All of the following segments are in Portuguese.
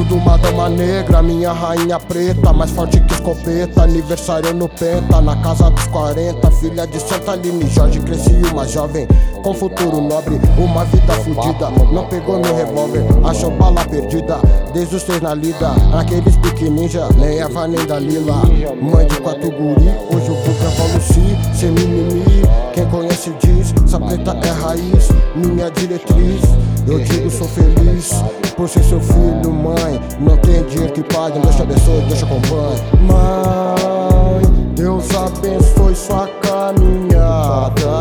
de uma dama negra, minha rainha preta, mais forte que escopeta. Aniversário no Penta, na casa dos 40. Filha de Santa Aline Jorge, cresci uma jovem com futuro nobre, uma vida fudida. Não pegou no revólver, achou bala perdida. Desde os 6 na lida, aqueles pique ninja, nem Eva nem Dalila. Mãe de 4 guri, hoje o vulgo é Valuci. Sem mimimi, quem conhece diz, essa preta é raiz, minha diretriz. Eu digo sou feliz por ser seu filho, mãe. Não tem dinheiro que pague, Deus te abençoe, Deus te acompanhe. Mãe, Deus abençoe sua caminhada,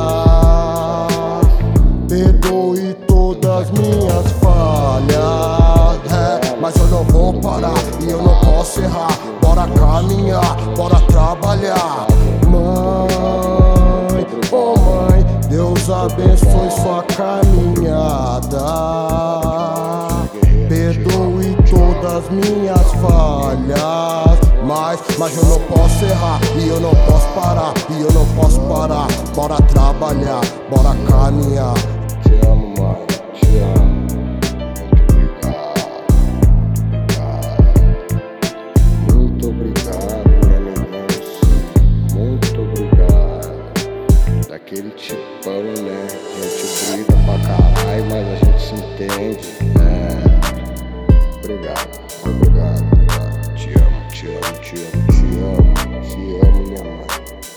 perdoe todas minhas falhas, mas eu não vou parar e eu não posso errar. Bora caminhar, bora trabalhar. Mãe, oh mãe, Deus abençoe sua caminhada, perdoe todas minhas falhas, mas eu não posso errar e eu não posso parar, e eu não posso parar. Bora trabalhar, bora caminhar. Te amo, mãe, te amo. Muito obrigado, minha neguinha. Muito obrigado. Daquele tipão, né? A gente briga pra caralho, mas a gente se entende. Obrigado, obrigado, obrigado. Te amo, te amo, te amo, te amo. Te amo, minha mãe.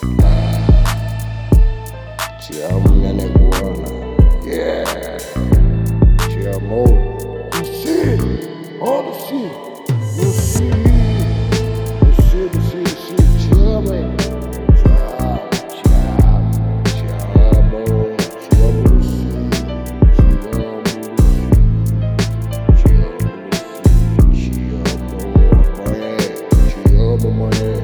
Te amo, minha negona. Yeah! Te amo. Lucy! Oh, Lucy! Lucy! Lucy, Lucy, Lucy, te amo, hein? Te amo, te amo, te amo. Te amo, Lucy. Te amo, Lucy. Te amo, Lucy. Te amo, mãe. Te amo, mãe.